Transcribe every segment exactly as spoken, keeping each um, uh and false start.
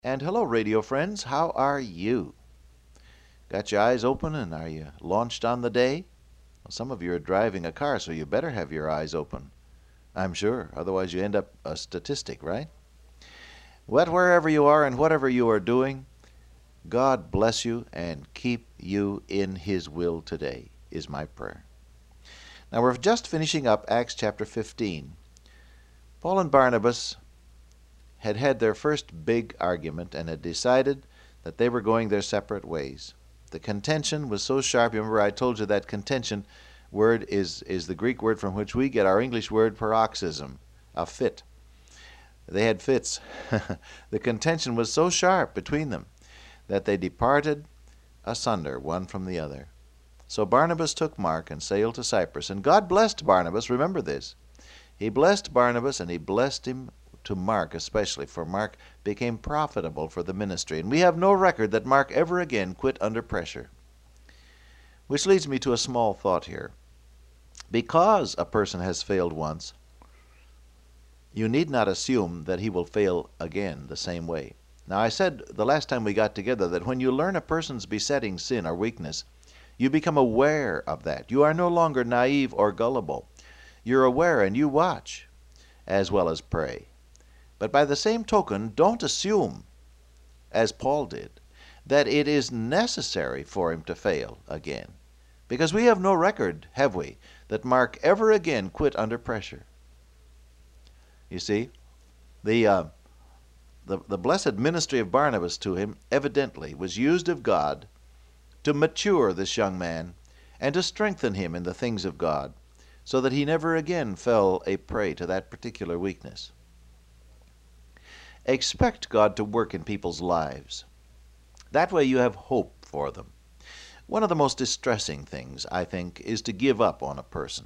And hello, radio friends. How are you? Got your eyes open and are you launched on the day? Well, some of you are driving a car, so you better have your eyes open. I'm sure. Otherwise, you end up a statistic, right? But wherever you are and whatever you are doing, God bless you and keep you in His will today, is my prayer. Now, we're just finishing up Acts chapter fifteen. Paul and Barnabas had had their first big argument and had decided that they were going their separate ways. The contention was so sharp. Remember, I told you that contention word is, is the Greek word from which we get our English word paroxysm, a fit. They had fits. The contention was so sharp between them that they departed asunder one from the other. So Barnabas took Mark and sailed to Cyprus. And God blessed Barnabas. Remember this. He blessed Barnabas and he blessed him to Mark especially, for Mark became profitable for the ministry. And we have no record that Mark ever again quit under pressure. Which leads me to a small thought here. Because a person has failed once, you need not assume that he will fail again the same way. Now, I said the last time we got together that when you learn a person's besetting sin or weakness, you become aware of that. You are no longer naive or gullible. You're aware and you watch as well as pray. But by the same token, don't assume, as Paul did, that it is necessary for him to fail again. Because we have no record, have we, that Mark ever again quit under pressure. You see, the, uh, the, the blessed ministry of Barnabas to him evidently was used of God to mature this young man and to strengthen him in the things of God, so that he never again fell a prey to that particular weakness. Expect God to work in people's lives. That way you have hope for them. One of the most distressing things, I think, is to give up on a person.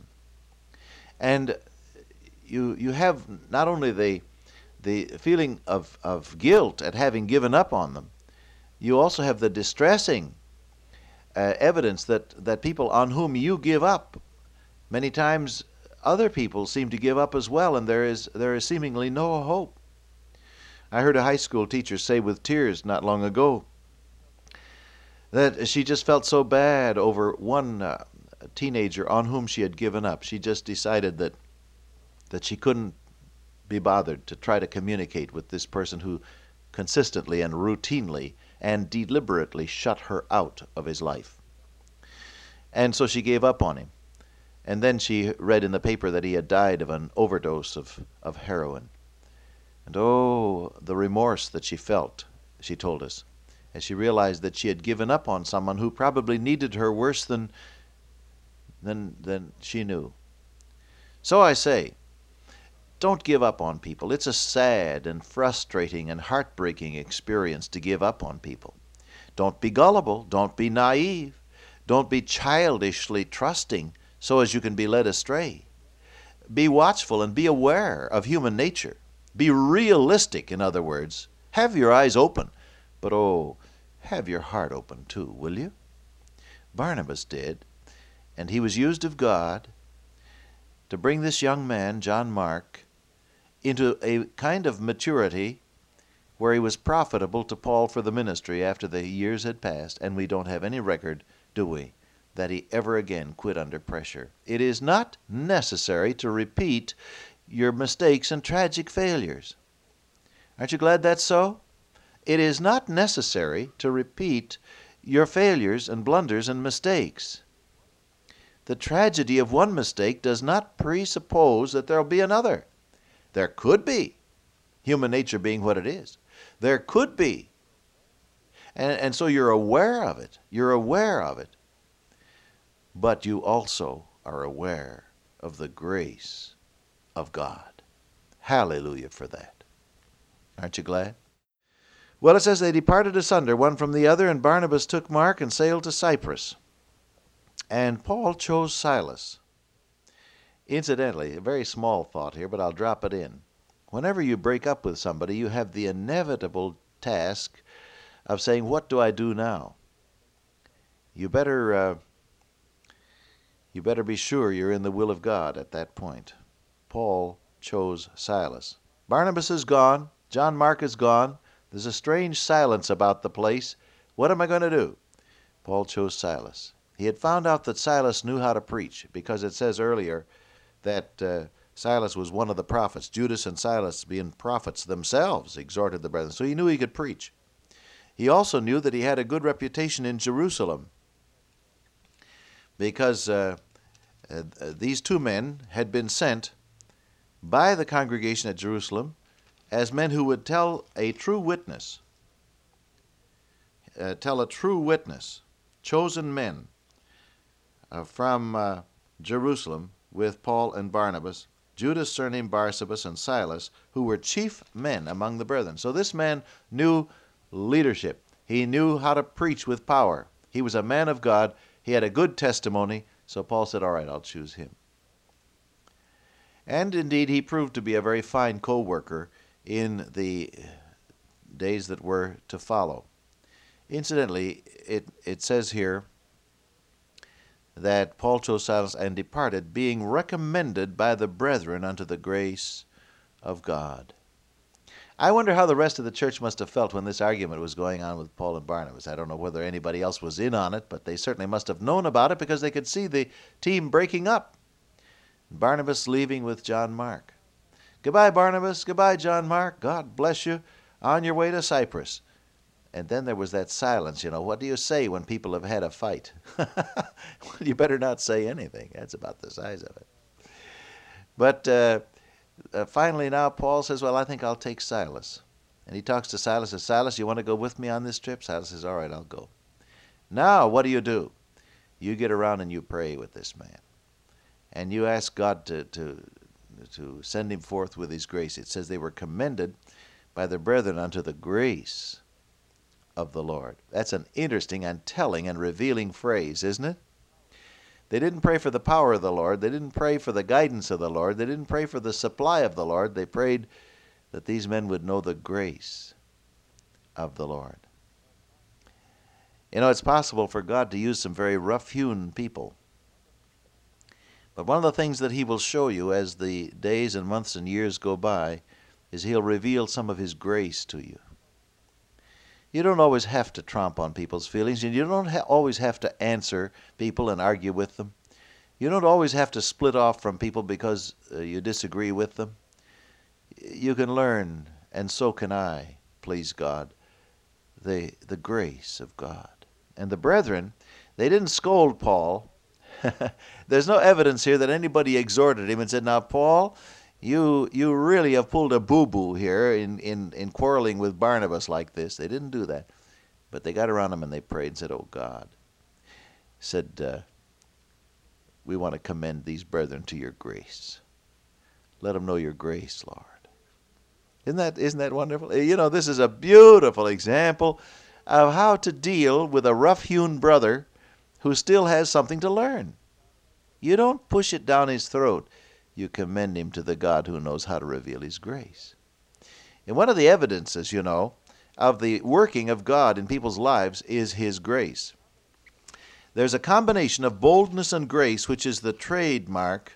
And you you have not only the the feeling of, of guilt at having given up on them, you also have the distressing uh, evidence that, that people on whom you give up, many times other people seem to give up as well, and there is there is seemingly no hope. I heard a high school teacher say with tears not long ago that she just felt so bad over one uh, teenager on whom she had given up. She just decided that that she couldn't be bothered to try to communicate with this person who consistently and routinely and deliberately shut her out of his life. And so she gave up on him. And then she read in the paper that he had died of an overdose of, of heroin. And oh, the remorse that she felt, she told us, as she realized that she had given up on someone who probably needed her worse than, than, than she knew. So I say, don't give up on people. It's a sad and frustrating and heartbreaking experience to give up on people. Don't be gullible. Don't be naive. Don't be childishly trusting so as you can be led astray. Be watchful and be aware of human nature. Be realistic, in other words. Have your eyes open, but oh, have your heart open too, will you? Barnabas did, and he was used of God to bring this young man, John Mark, into a kind of maturity where he was profitable to Paul for the ministry after the years had passed, and we don't have any record, do we, that he ever again quit under pressure. It is not necessary to repeat your mistakes and tragic failures. Aren't you glad that's so? It is not necessary to repeat your failures and blunders and mistakes. The tragedy of one mistake does not presuppose that there will be another. There could be, human nature being what it is. There could be. And, and so you're aware of it. You're aware of it. But you also are aware of the grace of God. Hallelujah for that. Aren't you glad? Well, it says they departed asunder one from the other, and Barnabas took Mark and sailed to Cyprus. And Paul chose Silas. Incidentally, a very small thought here, but I'll drop it in. Whenever you break up with somebody, you have the inevitable task of saying, what do I do now? You better, uh, you better be sure you're in the will of God at that point. Paul chose Silas. Barnabas is gone. John Mark is gone. There's a strange silence about the place. What am I going to do? Paul chose Silas. He had found out that Silas knew how to preach, because it says earlier that uh, Silas was one of the prophets. Judas and Silas, being prophets themselves, exhorted the brethren. So he knew he could preach. He also knew that he had a good reputation in Jerusalem, because uh, uh, these two men had been sent by the congregation at Jerusalem as men who would tell a true witness, uh, tell a true witness, chosen men uh, from uh, Jerusalem with Paul and Barnabas, Judas surnamed Barsabas, and Silas, who were chief men among the brethren. So this man knew leadership. He knew how to preach with power. He was a man of God. He had a good testimony. So Paul said, all right, I'll choose him. And indeed, he proved to be a very fine co-worker in the days that were to follow. Incidentally, it, it says here that Paul chose Silas and departed, being recommended by the brethren unto the grace of God. I wonder how the rest of the church must have felt when this argument was going on with Paul and Barnabas. I don't know whether anybody else was in on it, but they certainly must have known about it, because they could see the team breaking up. Barnabas leaving with John Mark. Goodbye, Barnabas. Goodbye, John Mark. God bless you on your way to Cyprus. And then there was that silence. You know, what do you say when people have had a fight? Well, you better not say anything. That's about the size of it. But uh, uh, finally now Paul says, well, I think I'll take Silas. And he talks to Silas, says, Silas, you want to go with me on this trip? Silas says, all right, I'll go. Now, what do you do? You get around and you pray with this man. And you ask God to, to, to send him forth with his grace. It says they were commended by the brethren unto the grace of the Lord. That's an interesting and telling and revealing phrase, isn't it? They didn't pray for the power of the Lord. They didn't pray for the guidance of the Lord. They didn't pray for the supply of the Lord. They prayed that these men would know the grace of the Lord. You know, it's possible for God to use some very rough-hewn people. But one of the things that he will show you as the days and months and years go by is he'll reveal some of his grace to you. You don't always have to tromp on people's feelings, and you don't ha- always have to answer people and argue with them. You don't always have to split off from people because uh, you disagree with them. You can learn, and so can I, please God, the, the grace of God. And the brethren, they didn't scold Paul. There's no evidence here that anybody exhorted him and said, now, Paul, You you really have pulled a boo-boo here in, in, in quarreling with Barnabas like this. They didn't do that. But they got around him and they prayed and said, oh, God, said, uh, we want to commend these brethren to your grace. Let them know your grace, Lord. Isn't that, isn't that wonderful? You know, this is a beautiful example of how to deal with a rough-hewn brother who still has something to learn. You don't push it down his throat. You commend him to the God who knows how to reveal his grace. And one of the evidences, you know, of the working of God in people's lives is his grace. There's a combination of boldness and grace, which is the trademark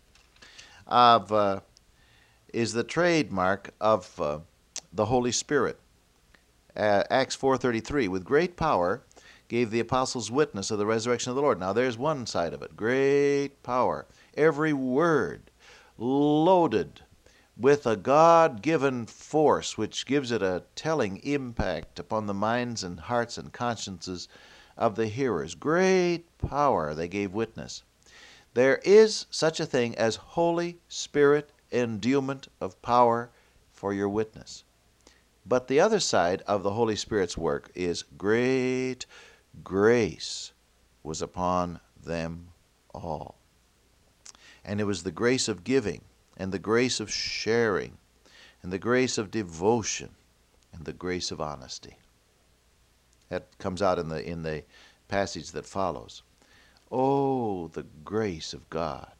of uh, is the trademark of uh, the Holy Spirit. Uh, Acts four thirty-three, with great power gave the apostles witness of the resurrection of the Lord. Now there's one side of it, great power. Every word loaded with a God-given force which gives it a telling impact upon the minds and hearts and consciences of the hearers. Great power, they gave witness. There is such a thing as Holy Spirit endowment of power for your witness. But the other side of the Holy Spirit's work is great grace was upon them all. And it was the grace of giving, and the grace of sharing, and the grace of devotion, and the grace of honesty. That comes out in the in the passage that follows. Oh, the grace of God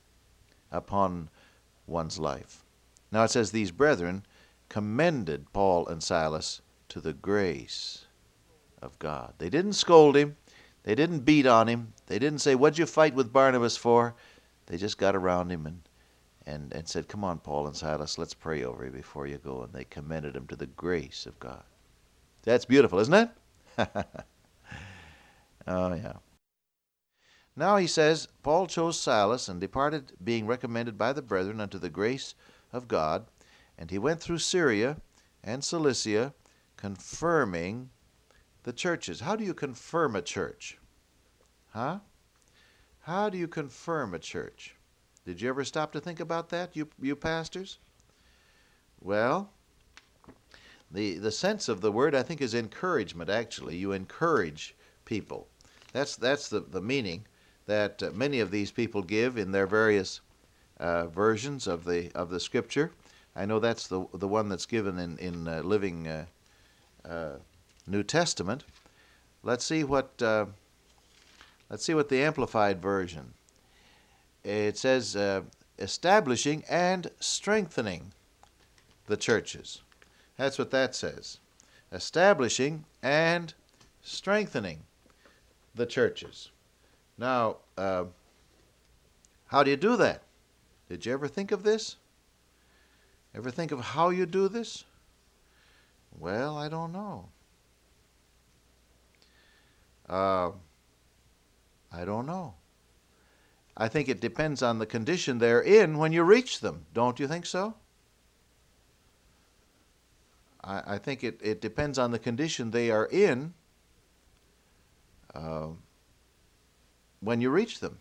upon one's life. Now it says, these brethren commended Paul and Silas to the grace of God. They didn't scold him. They didn't beat on him. They didn't say, what'd you fight with Barnabas for? They just got around him and, and, and said, "Come on, Paul and Silas, let's pray over you before you go." And they commended him to the grace of God. That's beautiful, isn't it? Oh, yeah. Now he says, Paul chose Silas and departed, being recommended by the brethren unto the grace of God. And he went through Syria and Cilicia, confirming the churches. How do you confirm a church? Huh? How do you confirm a church? Did you ever stop to think about that, you you pastors? Well, the the sense of the word, I think, is encouragement, actually. You encourage people. That's that's the, the meaning that uh, many of these people give in their various uh, versions of the of the Scripture. I know that's the the one that's given in, in uh, Living uh, uh, New Testament. Let's see what uh, let's see what the Amplified Version. It says, uh, establishing and strengthening the churches. That's what that says. Establishing and strengthening the churches. Now, uh, how do you do that? Did you ever think of this? Ever think of how you do this? Well, I don't know. Uh, I don't know. I think it depends on the condition they're in when you reach them. Don't you think so? I, I think it, it depends on the condition they are in uh, when you reach them.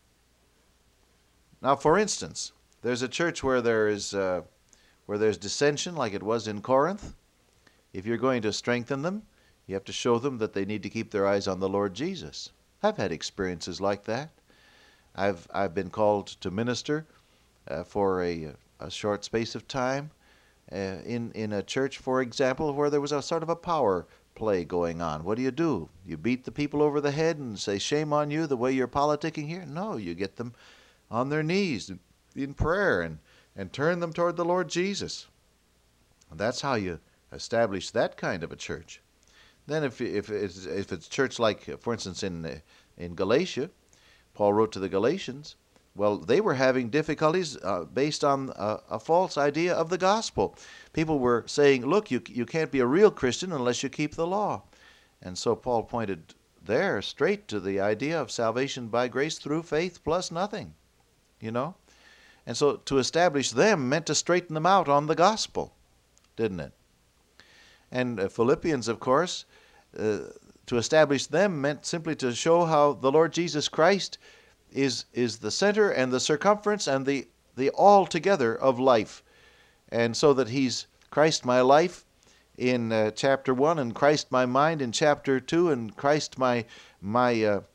Now, for instance, there's a church where there is uh, where there's dissension, like it was in Corinth. If you're going to strengthen them, you have to show them that they need to keep their eyes on the Lord Jesus. I've had experiences like that. I've I've been called to minister uh, for a a short space of time uh, in in a church, for example, where there was a sort of a power play going on. What do you do? You beat the people over the head and say, "Shame on you, the way you're politicking here"? No, you get them on their knees in prayer and and turn them toward the Lord Jesus. And that's how you establish that kind of a church. Then, if if it's if it's church like, for instance, in in Galatia. Paul wrote to the Galatians. Well, they were having difficulties uh, based on a, a false idea of the gospel. People were saying, look, you you can't be a real Christian unless you keep the law. And so Paul pointed there straight to the idea of salvation by grace through faith plus nothing, you know. And so to establish them meant to straighten them out on the gospel, didn't it? And uh, Philippians, of course, uh, to establish them meant simply to show how the Lord Jesus Christ is is the center and the circumference and the, the all-together of life. And so that he's Christ my life in uh, chapter one, and Christ my mind in chapter two, and Christ my my uh,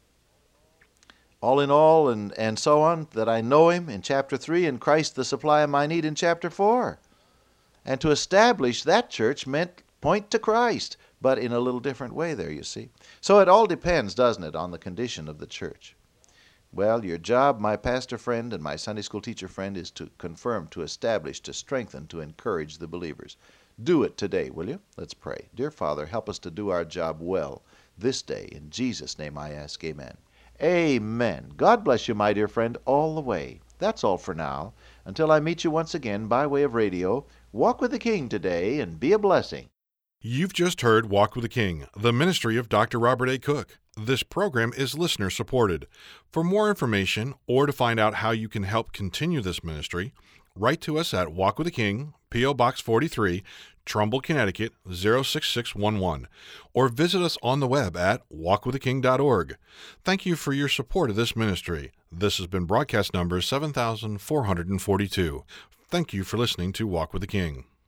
all in all, and, and so on, that I know him in chapter three, and Christ the supply of my need in chapter four. And to establish that church meant point to Christ, but in a little different way there, you see. So it all depends, doesn't it, on the condition of the church. Well, your job, my pastor friend and my Sunday school teacher friend, is to confirm, to establish, to strengthen, to encourage the believers. Do it today, will you? Let's pray. Dear Father, help us to do our job well this day. In Jesus' name I ask, amen. Amen. God bless you, my dear friend, all the way. That's all for now. Until I meet you once again by way of radio, walk with the King today and be a blessing. You've just heard Walk with the King, the ministry of Doctor Robert A. Cook. This program is listener supported. For more information or to find out how you can help continue this ministry, write to us at Walk with the King, P O. Box forty-three, Trumbull, Connecticut, zero six six one one, or visit us on the web at walk with the king dot org. Thank you for your support of this ministry. This has been broadcast number seven thousand four hundred forty-two. Thank you for listening to Walk with the King.